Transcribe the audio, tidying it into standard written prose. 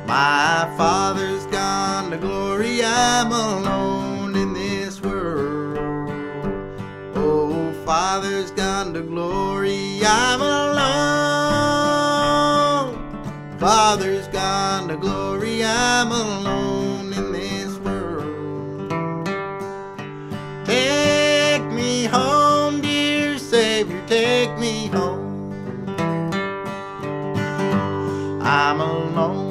My Father's gone to glory, I'm alone in this world. Oh, Father's gone to glory, I'm alone. Father's gone to glory, I'm alone in this world. Take me home, dear Savior, take me home. I'm alone